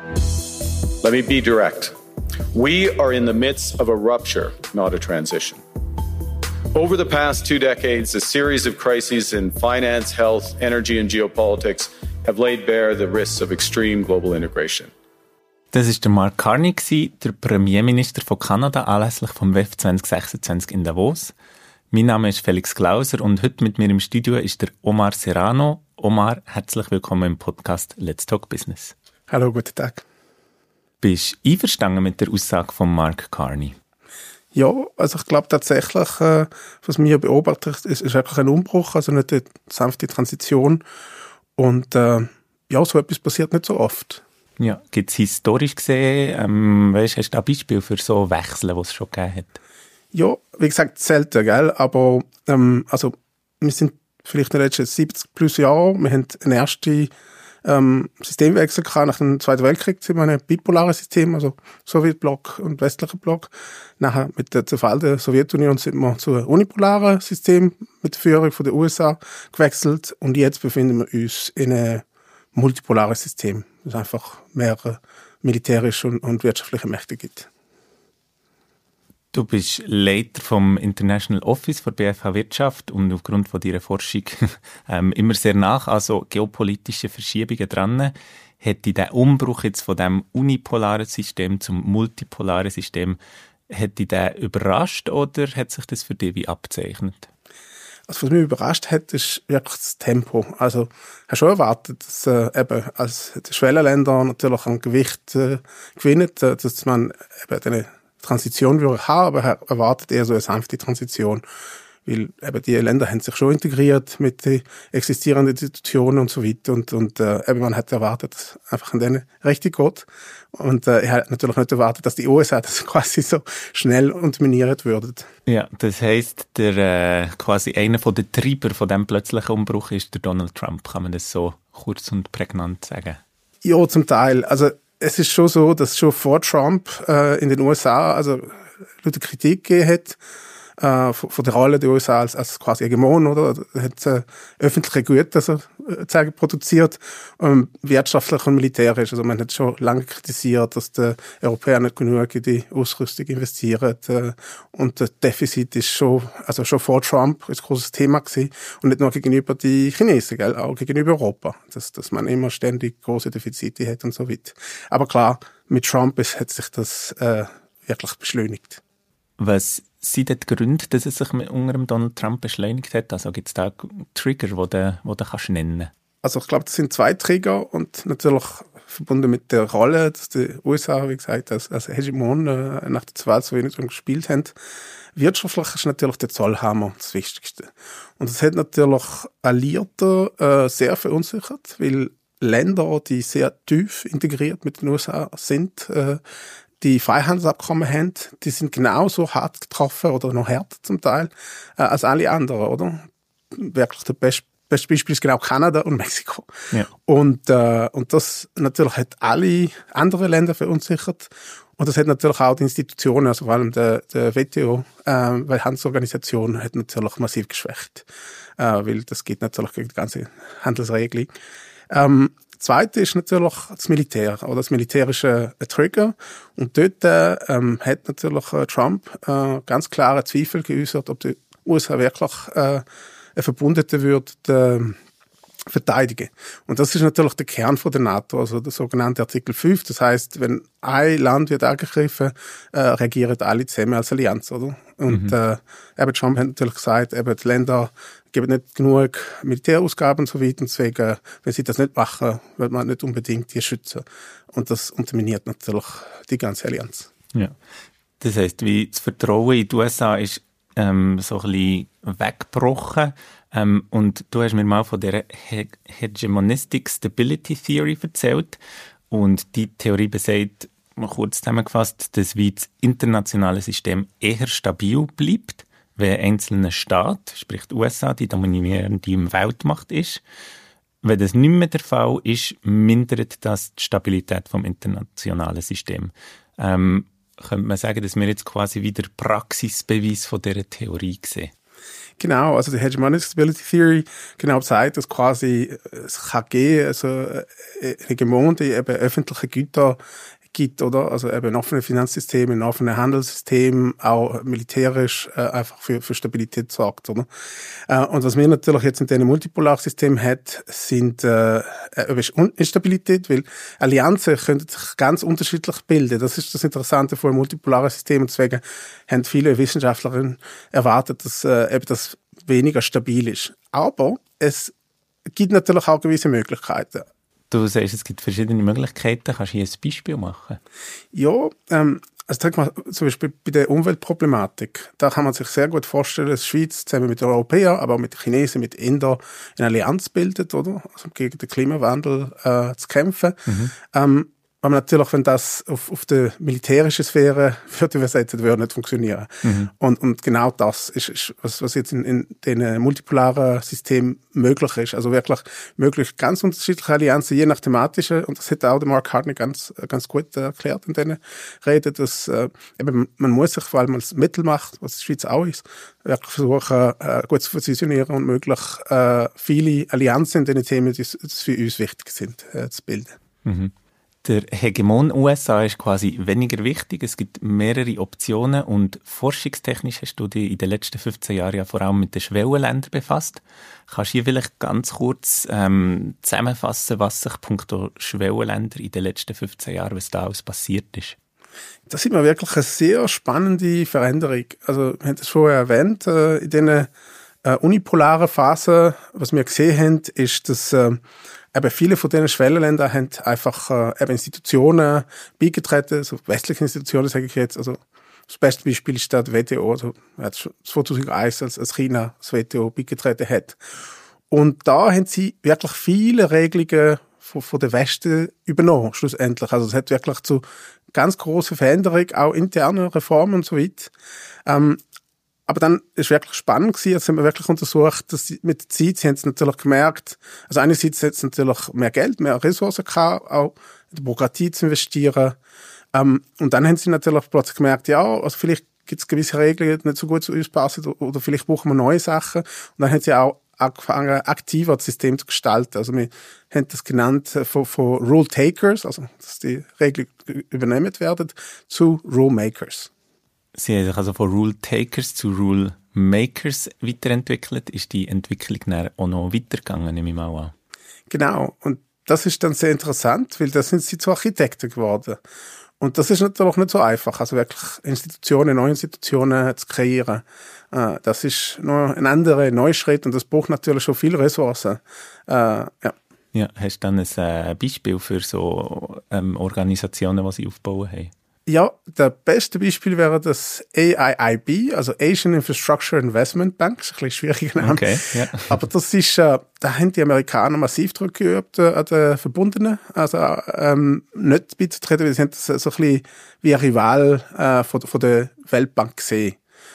Let me be direct. We are in the midst of a rupture, not a transition. Over the past 2 decades, a series of crises in finance, health, energy and geopolitics have laid bare the risks of extreme global integration. Das war der Mark Carney, der Premierminister von Kanada, anlässlich vom WEF 2026 in Davos. Mein Name ist Felix Glauser und heute mit mir im Studio ist der Omar Serrano. Omar, herzlich willkommen im Podcast Let's Talk Business. Hallo, guten Tag. Bist du einverstanden mit der Aussage von Mark Carney? Ja, also ich glaube tatsächlich, was wir beobachtet, ist wirklich ein Umbruch, also nicht eine sanfte Transition. Und ja, so etwas passiert nicht so oft. Ja, gibt es historisch gesehen, hast du ein Beispiel für so Wechsel, die es schon gegeben hat? Ja, wie gesagt, selten, gell? Aber also wir sind vielleicht in den letzten 70 plus Jahren, wir haben einen ersten Systemwechsel gehabt nach dem Zweiten Weltkrieg, sind wir ein bipolares System, also Sowjetblock und westlicher Block. Nachher mit der Zerfall der Sowjetunion sind wir zu einem unipolaren System mit der Führung von den USA gewechselt und jetzt befinden wir uns in einem multipolaren System, das einfach mehrere militärische und wirtschaftliche Mächte gibt. Du bist Leiter vom International Office der BFH Wirtschaft und aufgrund von deiner Forschung immer sehr nach an so geopolitischen Verschiebungen dran. Hätte der Umbruch jetzt von dem unipolaren System zum multipolaren System, hätte der überrascht oder hat sich das für dich wie abzeichnet? Also was mich überrascht hat, ist wirklich das Tempo. Also ich habe schon erwartet, dass eben als die Schwellenländer natürlich an Gewicht gewinnen, dass man eben eine Transition würde haben, aber er erwartet eher so eine sanfte Transition, weil eben die Länder haben sich schon integriert mit den existierenden Institutionen und so weiter und eben man hat erwartet, dass einfach an denen richtig geht und er hat natürlich nicht erwartet, dass die USA das quasi so schnell unterminiert würden. Ja, das heisst, der quasi einer von den Treiber von diesem plötzlichen Umbruch ist der Donald Trump, kann man das so kurz und prägnant sagen? Ja, zum Teil, also es ist schon so, dass schon vor Trump in den USA also Leute Kritik gegeben hat von der Rolle der USA als quasi Hegemon, oder? Er hat öffentliche Güter sozusagen produziert, wirtschaftlich und militärisch. Also man hat schon lange kritisiert, dass die Europäer nicht genug in die Ausrüstung investieren. Und das Defizit ist schon vor Trump ein großes Thema gewesen. Und nicht nur gegenüber die Chinesen, gell? Auch gegenüber Europa. Dass man immer ständig große Defizite hat und so weiter. Aber klar, mit Trump hat sich das wirklich beschleunigt. Was sind denn die Gründe, dass es sich unter dem Donald Trump beschleunigt hat? Also gibt es da Trigger, die du kannst nennen? Also ich glaube, das sind 2 Trigger und natürlich verbunden mit der Rolle, dass die USA, wie gesagt, als Hegemon nach der Sowjetunion gespielt haben. Wirtschaftlich ist natürlich der Zollhammer das Wichtigste. Und das hat natürlich Alliierte sehr verunsichert, weil Länder, die sehr tief integriert mit den USA sind, die Freihandelsabkommen haben, die sind genauso hart getroffen oder noch härter zum Teil als alle anderen, oder? Wirklich das beste Beispiel ist genau Kanada und Mexiko. Ja. Und das natürlich hat alle anderen Länder verunsichert und das hat natürlich auch die Institutionen, also vor allem der WTO, weil Handelsorganisation hat natürlich massiv geschwächt, weil das geht natürlich gegen die ganze Handelsregelung. Zweite ist natürlich das Militär oder das militärische Trigger. Und dort hat natürlich Trump ganz klare Zweifel geäußert, ob die USA wirklich eine Verbündete würde verteidigen. Und das ist natürlich der Kern von der NATO, also der sogenannte Artikel 5. Das heißt, wenn ein Land wird angegriffen, reagieren alle zusammen als Allianz, oder? Und eben Trump hat natürlich gesagt, eben die Länder geben nicht genug Militärausgaben und so weiter. Und deswegen, wenn sie das nicht machen, wird man nicht unbedingt die schützen. Und das unterminiert natürlich die ganze Allianz. Ja. Das heisst, wie das Vertrauen in die USA ist so ein bisschen weggebrochen. Und du hast mir mal von der Hegemonistic Stability Theory erzählt. Und die Theorie besagt, mal kurz zusammengefasst, dass wie das internationale System eher stabil bleibt, wenn ein einzelner Staat, sprich die USA, die dominierende Weltmacht ist. Wenn das nicht mehr der Fall ist, mindert das die Stabilität vom internationalen System. Könnte man sagen, dass wir jetzt quasi wieder Praxisbeweis von dieser Theorie sehen? Genau, also die Hegemonic Stability Theory genau sagt, dass quasi es kann geben, also eine Hegemon, die eben öffentliche Güter gibt, oder? Also eben ein offenes Finanzsystem, ein offenes Handelssystem, auch militärisch einfach für Stabilität sorgt, oder? Und was wir natürlich jetzt in diesem Multipolarsystem hat, sind Instabilität, weil Allianzen können sich ganz unterschiedlich bilden. Das ist das Interessante von einem multipolaren System und deswegen haben viele Wissenschaftlerinnen erwartet, dass eben das weniger stabil ist. Aber es gibt natürlich auch gewisse Möglichkeiten. Du sagst, es gibt verschiedene Möglichkeiten. Kannst du hier ein Beispiel machen? Ja, also sag mal, zum Beispiel bei der Umweltproblematik, da kann man sich sehr gut vorstellen, dass die Schweiz zusammen mit den Europäern, aber auch mit den Chinesen, mit Indern eine Allianz bildet, oder? Also gegen den Klimawandel zu kämpfen. Aber natürlich, wenn das auf der militärischen Sphäre würde übersetzen, würde nicht funktionieren. Und genau das ist was jetzt in den multipolaren Systemen möglich ist. Also wirklich möglich ganz unterschiedliche Allianzen, je nach thematische. Und das hat auch der Mark Hartnett ganz gut erklärt in diesen Reden, dass eben man muss sich, vor allem als Mittelmacht, was die Schweiz auch ist, wirklich versuchen, gut zu positionieren und möglich viele Allianzen in diesen Themen, die für uns wichtig sind, zu bilden. Der Hegemon USA ist quasi weniger wichtig. Es gibt mehrere Optionen und forschungstechnisch hast du dich in den letzten 15 Jahren ja vor allem mit den Schwellenländern befasst. Kannst du hier vielleicht ganz kurz zusammenfassen, was sich punkto Schwellenländer in den letzten 15 Jahren, was da alles passiert ist? Das ist mir wirklich eine sehr spannende Veränderung. Also, wir haben das vorher erwähnt, in diesen unipolaren Phasen, was wir gesehen haben, ist, dass eben viele von diesen Schwellenländern haben einfach eben Institutionen beigetreten, so westliche Institutionen, sage ich jetzt. Also das beste Beispiel ist da die WTO, also 2001, als China das WTO beigetreten hat. Und da haben sie wirklich viele Regelungen von der Westen übernommen, schlussendlich. Also es hat wirklich zu ganz grossen Veränderungen, auch internen Reformen und so weiter. Aber dann ist wirklich spannend gewesen, jetzt haben wir wirklich untersucht, dass sie mit der Zeit, sie haben es natürlich gemerkt, also einerseits hat es natürlich mehr Geld, mehr Ressourcen gehabt, auch in die Bürokratie zu investieren. Und dann haben sie natürlich plötzlich gemerkt, ja, also vielleicht gibt es gewisse Regeln, die nicht so gut zu uns passen, oder vielleicht brauchen wir neue Sachen. Und dann haben sie auch angefangen, aktiver das System zu gestalten. Also wir haben das genannt von Rule Takers, also dass die Regeln übernommen werden, zu Rule Makers. Sie haben sich also von Rule Takers zu Rule Makers weiterentwickelt. Ist die Entwicklung dann auch noch weitergegangen, nehme ich mal an? Genau. Und das ist dann sehr interessant, weil da sind sie zu Architekten geworden. Und das ist natürlich nicht so einfach, also wirklich neue Institutionen zu kreieren. Das ist noch ein anderer Neuschritt und das braucht natürlich schon viele Ressourcen. Ja, hast du dann ein Beispiel für so Organisationen, die sie aufgebaut haben? Ja, der beste Beispiel wäre das AIIB, also Asian Infrastructure Investment Bank. Das ist ein bisschen schwieriger Name. Okay, ja. Aber das ist, da haben die Amerikaner massiv Druck geübt an den Verbundenen. Also, nicht beizutreten, weil sie haben das so ein bisschen wie ein Rival, von der Weltbank gesehen.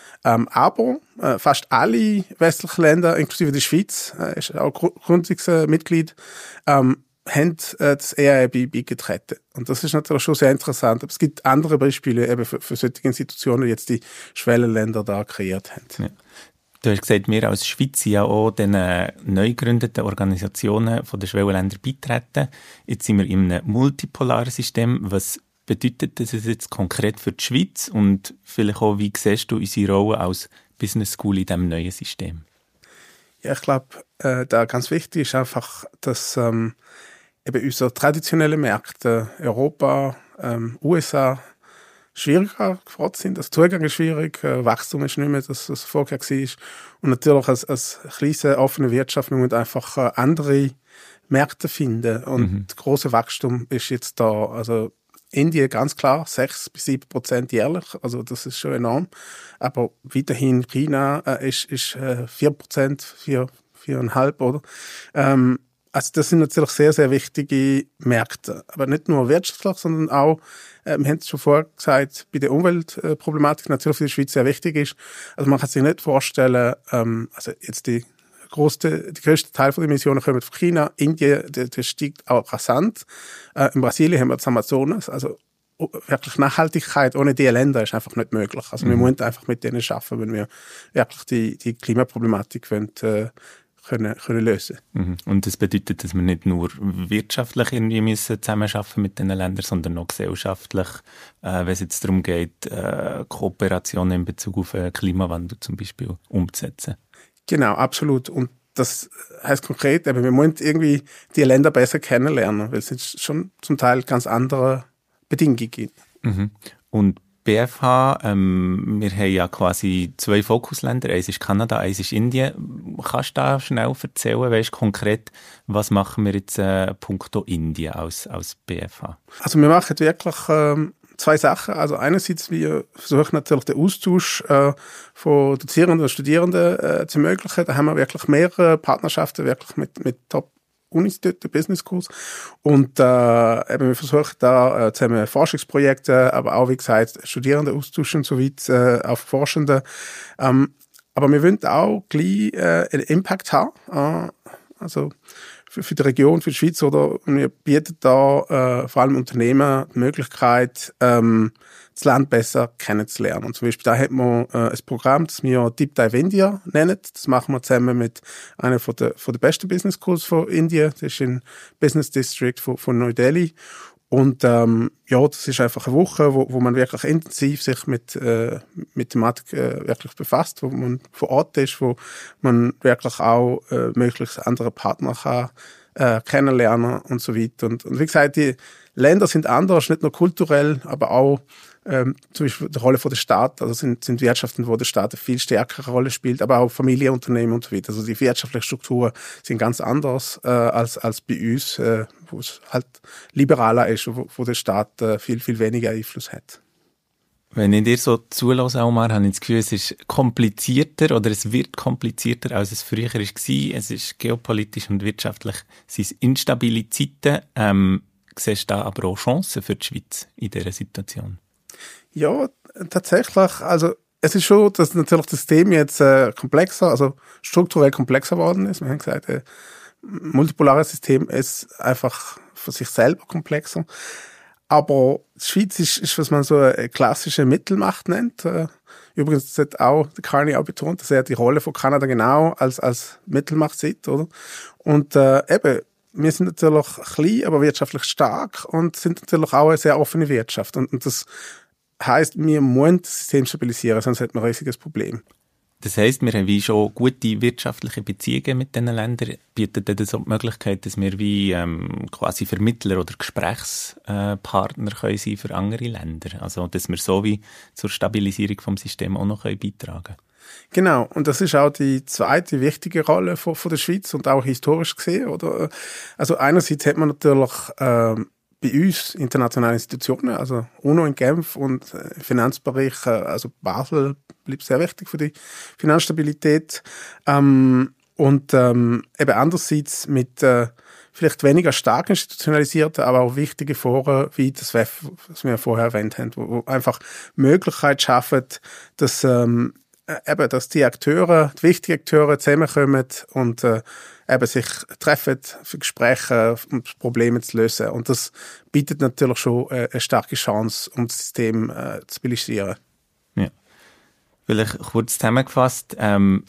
Aber fast alle westlichen Länder, inklusive der Schweiz, ist auch Gründungsmitglied, haben das AIIB beigetreten. Und das ist natürlich schon sehr interessant. Aber es gibt andere Beispiele eben für solche Institutionen, die jetzt die Schwellenländer da kreiert haben. Ja. Du hast gesagt, wir als Schweiz sind ja auch den neu gegründeten Organisationen von den Schwellenländern beitreten. Jetzt sind wir in einem multipolaren System. Was bedeutet das jetzt konkret für die Schweiz? Und vielleicht auch, wie siehst du unsere Rolle als Business School in diesem neuen System? Ja, ich glaube, da ganz wichtig ist einfach, dass eben unsere traditionellen Märkte, Europa, USA, schwieriger geworden sind. Das Zugang ist schwierig, Wachstum ist nicht mehr das, was vorher war. Und natürlich als kleine, offene Wirtschaft, man muss einfach andere Märkte finden. Und große Wachstum ist jetzt da. Also Indien ganz klar 6-7% jährlich, also das ist schon enorm. Aber weiterhin China ist 4%, 4,5%, oder? Also das sind natürlich sehr, sehr wichtige Märkte. Aber nicht nur wirtschaftlich, sondern auch, wir haben es schon vorher gesagt, bei der Umweltproblematik natürlich für die Schweiz sehr wichtig ist. Also man kann sich nicht vorstellen, also jetzt die grösste Teil von den Emissionen kommen von China, Indien, der steigt auch rasant. In Brasilien haben wir das Amazonas, also wirklich Nachhaltigkeit ohne diese Länder ist einfach nicht möglich. Also wir müssen einfach mit denen arbeiten, wenn wir wirklich die Klimaproblematik wollen, können lösen. Und das bedeutet, dass wir nicht nur wirtschaftlich irgendwie müssen zusammenarbeiten mit diesen Ländern, sondern auch gesellschaftlich, wenn es jetzt darum geht, Kooperationen in Bezug auf Klimawandel zum Beispiel umzusetzen. Genau, absolut. Und das heißt konkret, wir müssen irgendwie die Länder besser kennenlernen, weil es jetzt schon zum Teil ganz andere Bedingungen gibt. Und BFH, wir haben ja quasi 2 Fokusländer, eins ist Kanada, eins ist Indien. Kannst du da schnell erzählen, weißt konkret, was machen wir jetzt punkto Indien als BFH? Also wir machen wirklich 2 Sachen. Also einerseits, wir versuchen natürlich den Austausch von Dozierenden und Studierenden zu ermöglichen. Da haben wir wirklich mehrere Partnerschaften wirklich mit Top-Unis dort, Business Schools. Und wir versuchen da zusammen Forschungsprojekte, aber auch, wie gesagt, Studierende austauschen, soweit auf Forschende. Aber wir wollen auch gleich einen Impact haben. Also für die Region, für die Schweiz, oder wir bieten da vor allem Unternehmen die Möglichkeit, das Land besser kennenzulernen. Und zum Beispiel da hat man ein Programm, das wir Deep Dive India nennen. Das machen wir zusammen mit einer von der besten Business Schools von Indien. Das ist im Business District von New Delhi. Und das ist einfach eine Woche, wo man wirklich intensiv sich mit Thematik wirklich befasst, wo man vor Ort ist, wo man wirklich auch möglichst andere Partner kann kennenlernen und so weiter. Und wie gesagt, die Länder sind anders, nicht nur kulturell, aber auch zum Beispiel die Rolle von der Staat, also sind Wirtschaften, wo der Staat eine viel stärkere Rolle spielt, aber auch Familienunternehmen und so weiter. Also die wirtschaftlichen Strukturen sind ganz anders als bei uns, wo es halt liberaler ist, wo der Staat viel, viel weniger Einfluss hat. Wenn ich dir so zulasse, Omar, habe ich das Gefühl, es ist komplizierter oder es wird komplizierter, als es früher war. Es ist geopolitisch und wirtschaftlich, es sind instabile Zeiten. Siehst du da aber auch Chancen für die Schweiz in dieser Situation? Ja, tatsächlich. Also es ist schon, dass natürlich das System jetzt komplexer, also strukturell komplexer geworden ist. Wir haben gesagt, ein multipolares System ist einfach für sich selber komplexer. Aber die Schweiz ist, was man so eine klassische Mittelmacht nennt. Übrigens hat auch der Carney auch betont, dass er die Rolle von Kanada genau als Mittelmacht sieht, oder? Und wir sind natürlich klein, aber wirtschaftlich stark und sind natürlich auch eine sehr offene Wirtschaft. Und das heisst, wir müssen das System stabilisieren, sonst hätten wir ein riesiges Problem. Das heisst, wir haben wie schon gute wirtschaftliche Beziehungen mit diesen Ländern. Bietet das auch die Möglichkeit, dass wir wie quasi Vermittler oder Gesprächspartner können sein für andere Länder? Also, dass wir so wie zur Stabilisierung vom System auch noch beitragen können? Genau, und das ist auch die zweite wichtige Rolle von der Schweiz und auch historisch gesehen, oder? Also einerseits hat man natürlich bei uns internationale Institutionen, also UNO in Genf und Finanzbereich, also Basel bleibt sehr wichtig für die Finanzstabilität. Und eben andererseits mit vielleicht weniger stark institutionalisierten, aber auch wichtige Foren wie das WEF, was wir vorher erwähnt haben, wo einfach Möglichkeit schaffen, dass die Akteure, die wichtigen Akteure zusammenkommen und sich treffen für Gespräche, um Probleme zu lösen. Und das bietet natürlich schon eine starke Chance, um das System zu stabilisieren. Ja. Vielleicht kurz zusammengefasst, kein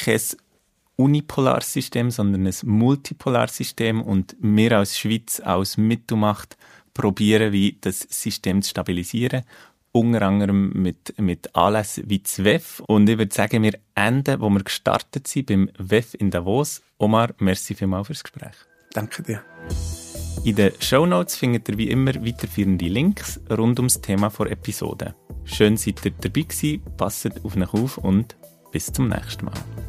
unipolares System, sondern ein multipolares System, und wir als Schweiz, als Mittelmacht, probieren, wie das System zu stabilisieren. Unter anderem mit Anlässen wie das WEF. Und ich würde sagen, wir enden, wo wir gestartet sind, beim WEF in Davos. Omar, merci vielmals fürs Gespräch. Danke dir. In den Shownotes findet ihr wie immer weiterführende Links rund ums Thema der Episode. Schön, seid ihr dabei gewesen, passt auf euch auf und bis zum nächsten Mal.